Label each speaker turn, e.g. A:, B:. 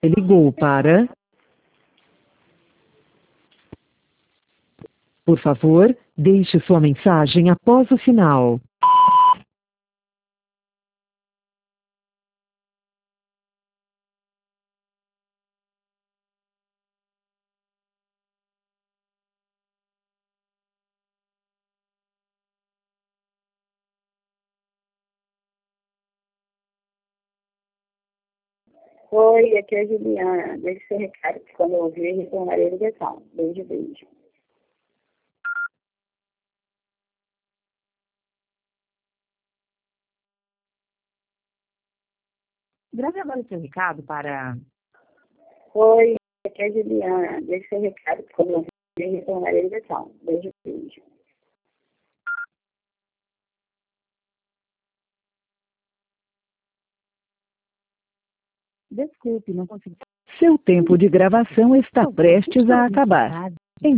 A: Ligou para... Por favor, deixe sua mensagem após o sinal.
B: Oi, aqui é a Juliana. Deixe seu recado que quando eu ouvir, retornarei a ligação. Beijo, beijo.
A: Grave agora seu recado para...
B: Oi, aqui é a Juliana. Deixe seu recado que quando eu ouvir, retornarei a ligação. Beijo, beijo.
A: Desculpe, não consegui. Seu tempo de gravação está prestes a acabar.